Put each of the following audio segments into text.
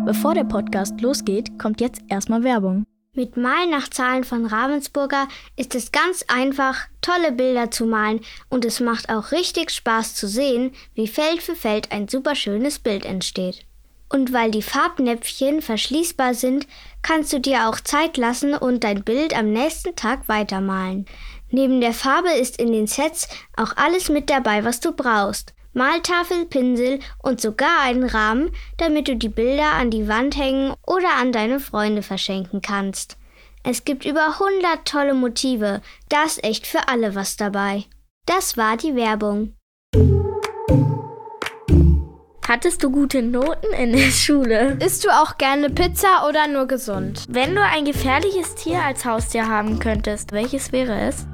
Bevor der Podcast losgeht, kommt jetzt erstmal Werbung. Mit Malen nach Zahlen von Ravensburger ist es ganz einfach, tolle Bilder zu malen und es macht auch richtig Spaß zu sehen, wie Feld für Feld ein super schönes Bild entsteht. Und weil die Farbnäpfchen verschließbar sind, kannst du dir auch Zeit lassen und dein Bild am nächsten Tag weitermalen. Neben der Farbe ist in den Sets auch alles mit dabei, was du brauchst. Maltafel, Pinsel und sogar einen Rahmen, damit du die Bilder an die Wand hängen oder an deine Freunde verschenken kannst. Es gibt über 100 tolle Motive, da ist echt für alle was dabei. Das war die Werbung. Hattest du gute Noten in der Schule? Isst du auch gerne Pizza oder nur gesund? Wenn du ein gefährliches Tier als Haustier haben könntest, welches wäre es?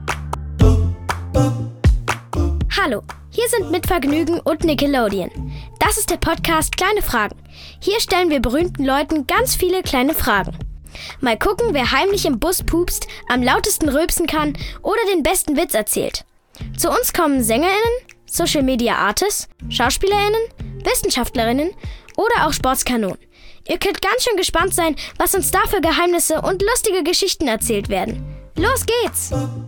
Hallo, hier sind Mit Vergnügen und Nickelodeon. Das ist der Podcast Kleine Fragen. Hier stellen wir berühmten Leuten ganz viele kleine Fragen. Mal gucken, wer heimlich im Bus pupst, am lautesten rülpsen kann oder den besten Witz erzählt. Zu uns kommen SängerInnen, Social Media Artists, SchauspielerInnen, WissenschaftlerInnen oder auch Sportskanonen. Ihr könnt ganz schön gespannt sein, was uns da für Geheimnisse und lustige Geschichten erzählt werden. Los geht's!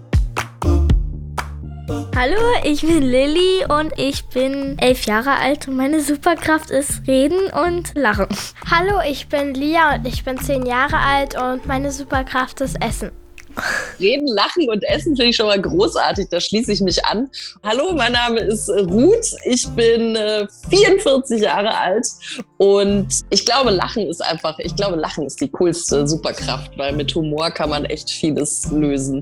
Hallo, ich bin Lilly und ich bin 11 Jahre alt und meine Superkraft ist Reden und Lachen. Hallo, ich bin Lia und ich bin 10 Jahre alt und meine Superkraft ist Essen. Reden, Lachen und Essen finde ich schon mal großartig, da schließe ich mich an. Hallo, mein Name ist Ruth, ich bin 44 Jahre alt und ich glaube, Lachen ist die coolste Superkraft, weil mit Humor kann man echt vieles lösen.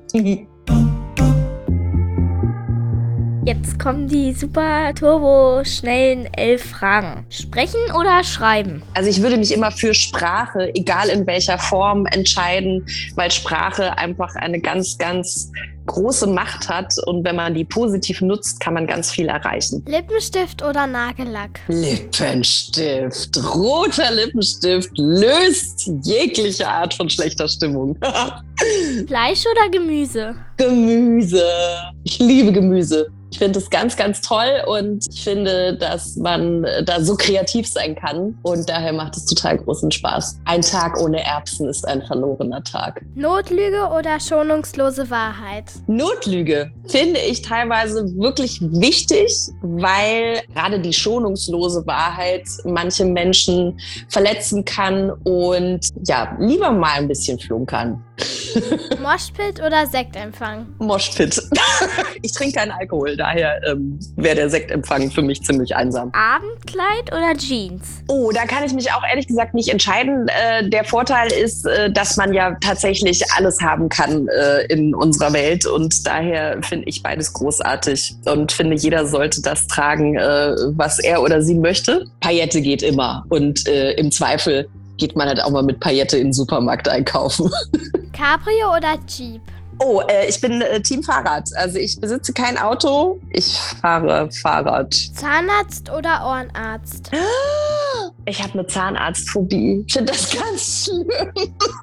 Jetzt kommen die super turbo schnellen 11 Fragen. Sprechen oder schreiben? Also ich würde mich immer für Sprache, egal in welcher Form, entscheiden, weil Sprache einfach eine ganz, ganz große Macht hat und wenn man die positiv nutzt, kann man ganz viel erreichen. Lippenstift oder Nagellack? Lippenstift. Roter Lippenstift löst jegliche Art von schlechter Stimmung. Fleisch oder Gemüse? Gemüse. Ich liebe Gemüse. Ich finde es ganz, ganz toll und ich finde, dass man da so kreativ sein kann und daher macht es total großen Spaß. Ein Tag ohne Erbsen ist ein verlorener Tag. Notlüge oder schonungslose Wahrheit? Notlüge finde ich teilweise wirklich wichtig, weil gerade die schonungslose Wahrheit manche Menschen verletzen kann und ja, lieber mal ein bisschen flunkern. Moshpit oder Sektempfang? Moshpit. Ich trinke keinen Alkohol, daher wäre der Sektempfang für mich ziemlich einsam. Abendkleid oder Jeans? Oh, da kann ich mich auch ehrlich gesagt nicht entscheiden. Der Vorteil ist, dass man ja tatsächlich alles haben kann in unserer Welt und daher finde ich beides großartig und finde, jeder sollte das tragen, was er oder sie möchte. Paillette geht immer und im Zweifel geht man halt auch mal mit Paillette in den Supermarkt einkaufen. Cabrio oder Jeep? Oh, ich bin Team Fahrrad. Also ich besitze kein Auto, ich fahre Fahrrad. Zahnarzt oder Ohrenarzt? Ich habe eine Zahnarztphobie. Ich finde das ganz schlimm.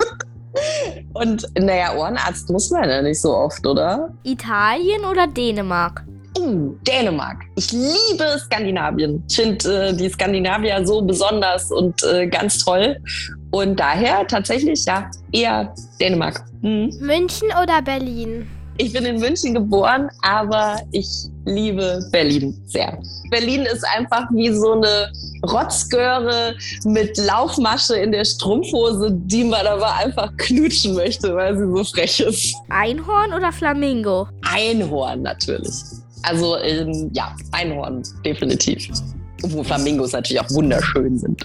Und naja, Ohrenarzt muss man ja nicht so oft, oder? Italien oder Dänemark? Dänemark. Ich liebe Skandinavien. Ich finde die Skandinavier so besonders und ganz toll. Und daher tatsächlich, ja, eher Dänemark. München oder Berlin? Ich bin in München geboren, aber ich liebe Berlin sehr. Berlin ist einfach wie so eine Rotzgöre mit Laufmasche in der Strumpfhose, die man aber einfach knutschen möchte, weil sie so frech ist. Einhorn oder Flamingo? Einhorn natürlich. Also ja, Einhorn definitiv. Obwohl Flamingos natürlich auch wunderschön sind.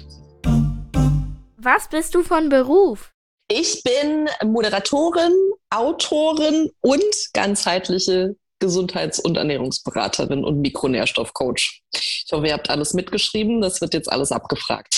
Was bist du von Beruf? Ich bin Moderatorin, Autorin und ganzheitliche Gesundheits- und Ernährungsberaterin und Mikronährstoffcoach. Ich hoffe, ihr habt alles mitgeschrieben. Das wird jetzt alles abgefragt.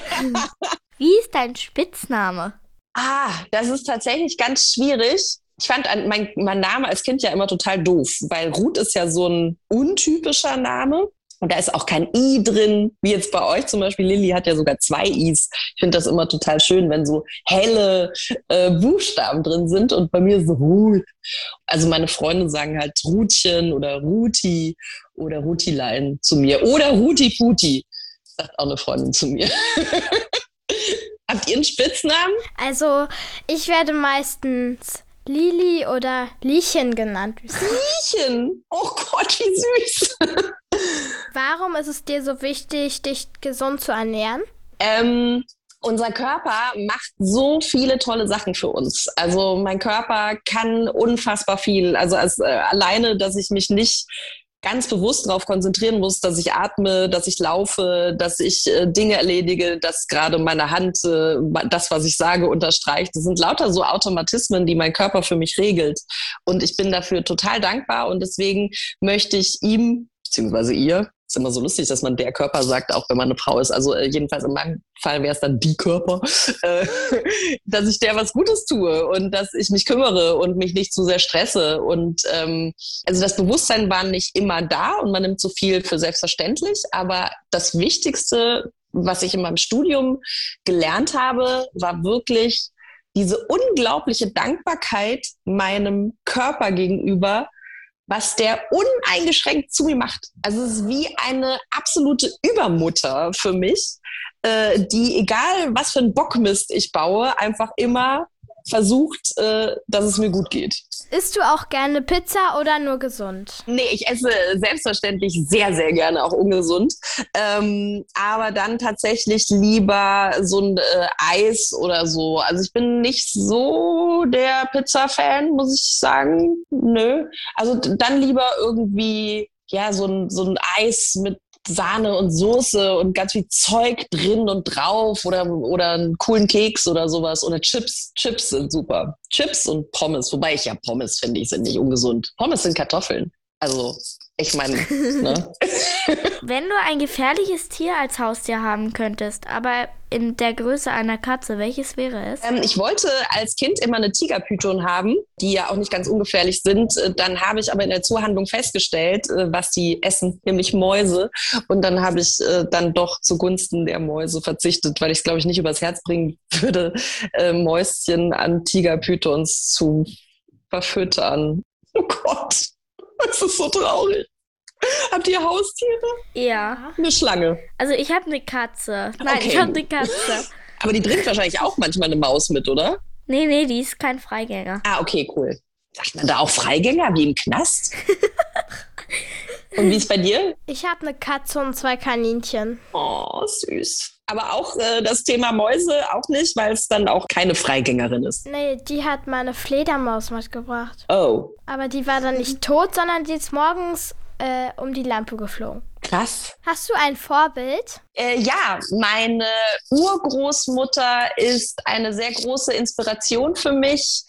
Wie ist dein Spitzname? Das ist tatsächlich ganz schwierig. Ich fand mein Name als Kind ja immer total doof, weil Ruth ist ja so ein untypischer Name. Und da ist auch kein I drin, wie jetzt bei euch zum Beispiel. Lilly hat ja sogar 2 Is. Ich finde das immer total schön, wenn so helle Buchstaben drin sind. Und bei mir ist so Ruth. Also meine Freunde sagen halt Rutchen oder Ruti oder Rutilein zu mir. Oder Ruti-Puti, sagt auch eine Freundin zu mir. Habt ihr einen Spitznamen? Also, ich werde meistens Lili oder Liechen genannt. Liechen! Oh Gott, wie süß! Warum ist es dir so wichtig, dich gesund zu ernähren? Unser Körper macht so viele tolle Sachen für uns. Also mein Körper kann unfassbar viel. Also alleine, dass ich mich nicht ganz bewusst darauf konzentrieren muss, dass ich atme, dass ich laufe, dass ich Dinge erledige, dass gerade meine Hand das, was ich sage, unterstreicht. Das sind lauter so Automatismen, die mein Körper für mich regelt. Und ich bin dafür total dankbar und deswegen möchte ich ihm, beziehungsweise ihr, ist immer so lustig, dass man der Körper sagt, auch wenn man eine Frau ist. Also jedenfalls in meinem Fall wäre es dann die Körper, dass ich der was Gutes tue und dass ich mich kümmere und mich nicht zu sehr stresse. Und also das Bewusstsein war nicht immer da und man nimmt so viel für selbstverständlich. Aber das Wichtigste, was ich in meinem Studium gelernt habe, war wirklich diese unglaubliche Dankbarkeit meinem Körper gegenüber, was der uneingeschränkt zu mir macht. Also es ist wie eine absolute Übermutter für mich, die, egal was für einen Bockmist ich baue, einfach immer versucht, dass es mir gut geht. Isst du auch gerne Pizza oder nur gesund? Nee, ich esse selbstverständlich sehr, sehr gerne auch ungesund. Aber dann tatsächlich lieber so ein Eis oder so. Also ich bin nicht so der Pizza-Fan, muss ich sagen. Nö. Also dann lieber irgendwie, ja, so ein Eis mit Sahne und Soße und ganz viel Zeug drin und drauf oder einen coolen Keks oder sowas oder Chips. Chips sind super. Chips und Pommes, wobei ich ja Pommes finde ich sind nicht ungesund. Pommes sind Kartoffeln. Also, ich meine, ne? Wenn du ein gefährliches Tier als Haustier haben könntest, aber in der Größe einer Katze, welches wäre es? Ich wollte als Kind immer eine Tigerpython haben, die ja auch nicht ganz ungefährlich sind. Dann habe ich aber in der Zoohandlung festgestellt, was die essen, nämlich Mäuse. Und dann habe ich dann doch zugunsten der Mäuse verzichtet, weil ich es, glaube ich, nicht übers Herz bringen würde, Mäuschen an Tigerpythons zu verfüttern. Oh Gott, das ist so traurig. Habt ihr Haustiere? Ja. Eine Schlange. Also ich habe eine Katze. Nein, Okay. ich habe eine Katze. Aber die bringt wahrscheinlich auch manchmal eine Maus mit, oder? Nee, die ist kein Freigänger. Ah, okay, cool. Sagt man da auch Freigänger wie im Knast? Und wie ist bei dir? Ich habe eine Katze und 2 Kaninchen. Oh, süß. Aber auch das Thema Mäuse auch nicht, weil es dann auch keine Freigängerin ist. Nee, die hat mal eine Fledermaus mitgebracht. Oh, Aber die war dann nicht tot, sondern die ist morgens um die Lampe geflogen. krass. Hast du ein Vorbild? Ja, meine Urgroßmutter ist eine sehr große Inspiration für mich,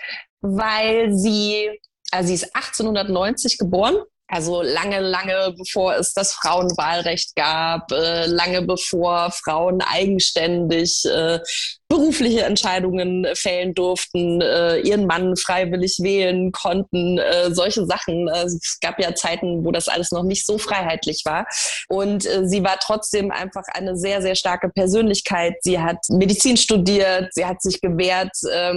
weil sie ist 1890 geboren. Also lange, lange bevor es das Frauenwahlrecht gab, lange bevor Frauen eigenständig berufliche Entscheidungen fällen durften, ihren Mann freiwillig wählen konnten, solche Sachen. Es gab ja Zeiten, wo das alles noch nicht so freiheitlich war. Und sie war trotzdem einfach eine sehr, sehr starke Persönlichkeit. Sie hat Medizin studiert, sie hat sich gewehrt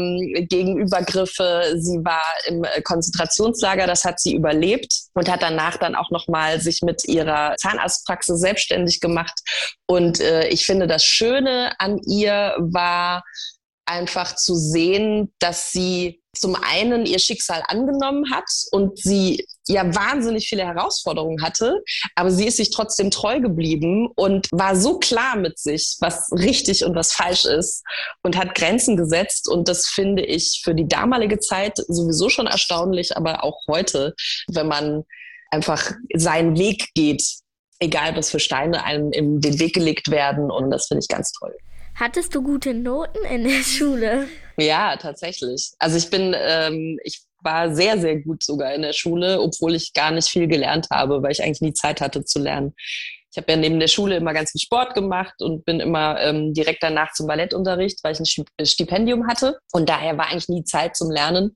gegen Übergriffe. Sie war im Konzentrationslager, das hat sie überlebt und hat danach dann auch nochmal sich mit ihrer Zahnarztpraxis selbstständig gemacht. Und ich finde, das Schöne an ihr war einfach zu sehen, dass sie zum einen ihr Schicksal angenommen hat und sie ja wahnsinnig viele Herausforderungen hatte, aber sie ist sich trotzdem treu geblieben und war so klar mit sich, was richtig und was falsch ist und hat Grenzen gesetzt. Und das finde ich für die damalige Zeit sowieso schon erstaunlich, aber auch heute, wenn man einfach seinen Weg geht, egal was für Steine einem in den Weg gelegt werden. Und das finde ich ganz toll. Hattest du gute Noten in der Schule? Ja, tatsächlich. Also ich war sehr, sehr gut sogar in der Schule, obwohl ich gar nicht viel gelernt habe, weil ich eigentlich nie Zeit hatte zu lernen. Ich habe ja neben der Schule immer ganz viel Sport gemacht und bin immer direkt danach zum Ballettunterricht, weil ich ein Stipendium hatte. Und daher war eigentlich nie Zeit zum Lernen.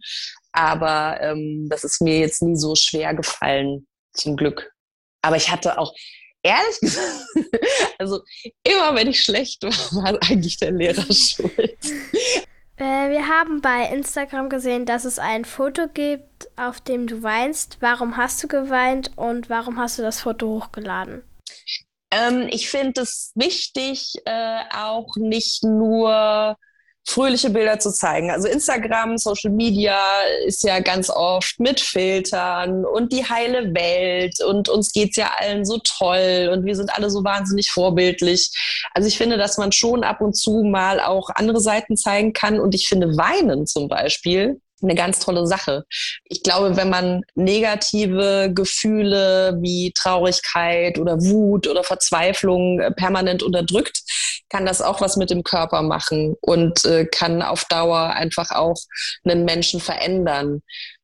Aber das ist mir jetzt nie so schwer gefallen, zum Glück. Aber ich hatte auch, ehrlich gesagt, also immer wenn ich schlecht war, war eigentlich der Lehrer schuld. Wir haben bei Instagram gesehen, dass es ein Foto gibt, auf dem du weinst. Warum hast du geweint und warum hast du das Foto hochgeladen? Ich finde es wichtig, auch nicht nur fröhliche Bilder zu zeigen. Also Instagram, Social Media ist ja ganz oft mit Filtern und die heile Welt und uns geht's ja allen so toll und wir sind alle so wahnsinnig vorbildlich. Also ich finde, dass man schon ab und zu mal auch andere Seiten zeigen kann und ich finde Weinen zum Beispiel eine ganz tolle Sache. Ich glaube, wenn man negative Gefühle wie Traurigkeit oder Wut oder Verzweiflung permanent unterdrückt, kann das auch was mit dem Körper machen und kann auf Dauer einfach auch einen Menschen verändern.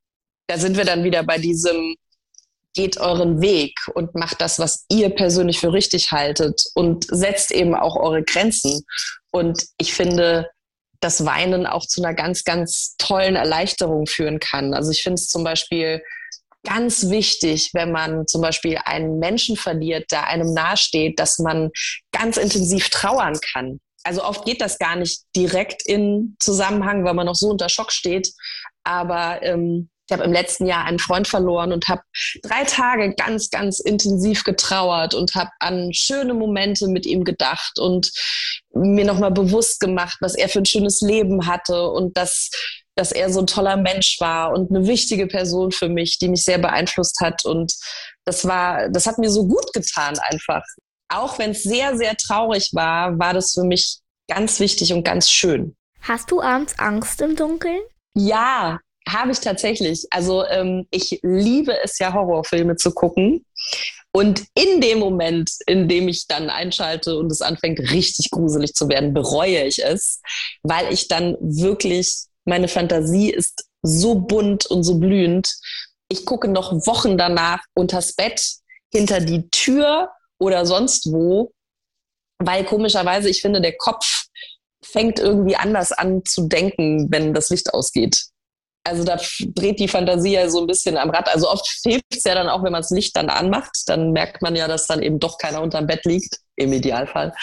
Da sind wir dann wieder bei diesem, geht euren Weg und macht das, was ihr persönlich für richtig haltet und setzt eben auch eure Grenzen. Und ich finde, dass Weinen auch zu einer ganz, ganz tollen Erleichterung führen kann. Also ich finde es zum Beispiel ganz wichtig, wenn man zum Beispiel einen Menschen verliert, der einem nahesteht, dass man ganz intensiv trauern kann. Also oft geht das gar nicht direkt in Zusammenhang, weil man noch so unter Schock steht. Aber ich habe im letzten Jahr einen Freund verloren und habe 3 Tage ganz, ganz intensiv getrauert und habe an schöne Momente mit ihm gedacht und mir nochmal bewusst gemacht, was er für ein schönes Leben hatte und dass er so ein toller Mensch war und eine wichtige Person für mich, die mich sehr beeinflusst hat. Und das hat mir so gut getan einfach. Auch wenn es sehr, sehr traurig war, war das für mich ganz wichtig und ganz schön. Hast du abends Angst im Dunkeln? Ja, habe ich tatsächlich. Also ich liebe es ja, Horrorfilme zu gucken. Und in dem Moment, in dem ich dann einschalte und es anfängt richtig gruselig zu werden, bereue ich es, weil ich dann wirklich, meine Fantasie ist so bunt und so blühend. Ich gucke noch Wochen danach unters Bett, hinter die Tür oder sonst wo, weil komischerweise ich finde, der Kopf fängt irgendwie anders an zu denken, wenn das Licht ausgeht. Also da dreht die Fantasie ja so ein bisschen am Rad. Also oft hilft es ja dann auch, wenn man das Licht dann anmacht. Dann merkt man ja, dass dann eben doch keiner unterm Bett liegt, im Idealfall.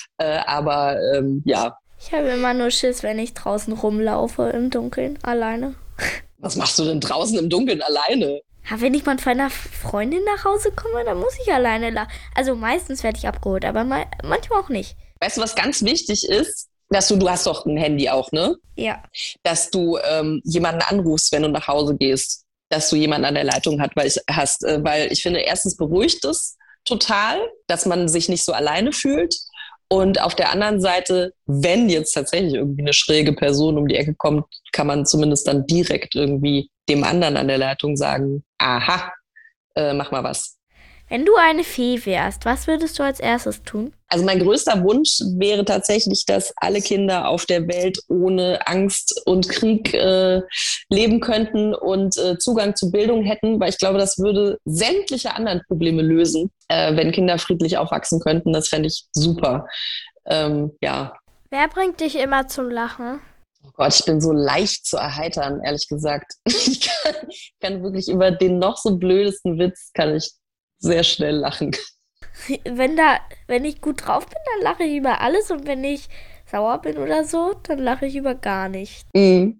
Ja. Ich habe immer nur Schiss, wenn ich draußen rumlaufe im Dunkeln, alleine. Was machst du denn draußen im Dunkeln alleine? Ja, wenn ich mal von einer Freundin nach Hause komme, dann muss ich alleine Also meistens werde ich abgeholt, aber manchmal auch nicht. Weißt du, was ganz wichtig ist? Dass du hast doch ein Handy auch, ne? Ja. Dass du jemanden anrufst, wenn du nach Hause gehst, dass du jemanden an der Leitung hast, weil ich finde, erstens beruhigt es total, dass man sich nicht so alleine fühlt und auf der anderen Seite, wenn jetzt tatsächlich irgendwie eine schräge Person um die Ecke kommt, kann man zumindest dann direkt irgendwie dem anderen an der Leitung sagen, aha, mach mal was. Wenn du eine Fee wärst, was würdest du als erstes tun? Also mein größter Wunsch wäre tatsächlich, dass alle Kinder auf der Welt ohne Angst und Krieg leben könnten und Zugang zu Bildung hätten, weil ich glaube, das würde sämtliche anderen Probleme lösen, wenn Kinder friedlich aufwachsen könnten. Das fände ich super. Ja. Wer bringt dich immer zum Lachen? Oh Gott, ich bin so leicht zu erheitern, ehrlich gesagt. Ich kann wirklich über den noch so blödesten Witz kann ich sehr schnell lachen. Wenn ich gut drauf bin, dann lache ich über alles und wenn ich sauer bin oder so, dann lache ich über gar nichts. Mhm.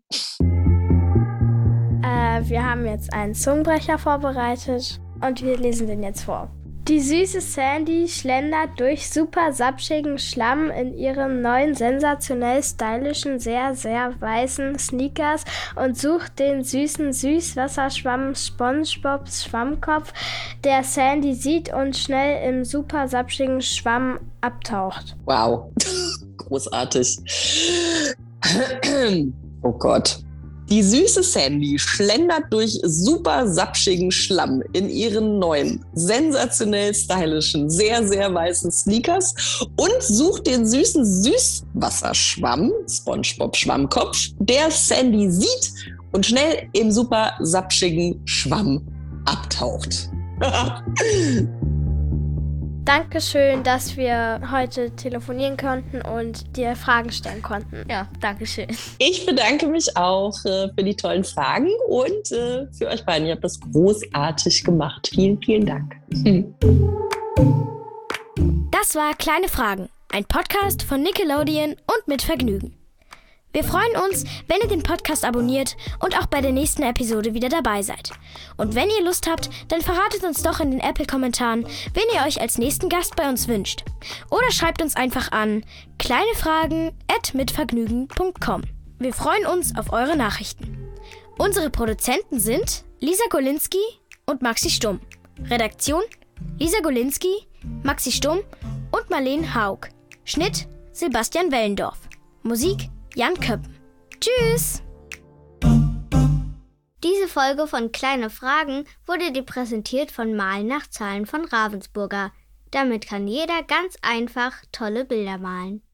Wir haben jetzt einen Zungenbrecher vorbereitet und wir lesen den jetzt vor. Die süße Sandy schlendert durch super sapschigen Schlamm in ihren neuen, sensationell stylischen, sehr, sehr weißen Sneakers und sucht den süßen Süßwasserschwamm SpongeBobs Schwammkopf, der Sandy sieht und schnell im super sapschigen Schwamm abtaucht. Wow, großartig. Oh Gott. Die süße Sandy schlendert durch super sapschigen Schlamm in ihren neuen, sensationell stylischen, sehr, sehr weißen Sneakers und sucht den süßen Süßwasserschwamm, SpongeBob Schwammkopf, der Sandy sieht und schnell im super sapschigen Schwamm abtaucht. Dankeschön, dass wir heute telefonieren konnten und dir Fragen stellen konnten. Ja, dankeschön. Ich bedanke mich auch für die tollen Fragen und für euch beiden. Ihr habt das großartig gemacht. Vielen, vielen Dank. Das war Kleine Fragen, ein Podcast von Nickelodeon und mit Vergnügen. Wir freuen uns, wenn ihr den Podcast abonniert und auch bei der nächsten Episode wieder dabei seid. Und wenn ihr Lust habt, dann verratet uns doch in den Apple-Kommentaren, wen ihr euch als nächsten Gast bei uns wünscht. Oder schreibt uns einfach an kleinefragen@mitvergnügen.com. Wir freuen uns auf eure Nachrichten. Unsere Produzenten sind Lisa Golinski und Maxi Stumm. Redaktion Lisa Golinski, Maxi Stumm und Marlene Haug. Schnitt Sebastian Wellendorf. Musik Jan Köppen. Tschüss! Diese Folge von Kleine Fragen wurde dir präsentiert von Malen nach Zahlen von Ravensburger. Damit kann jeder ganz einfach tolle Bilder malen.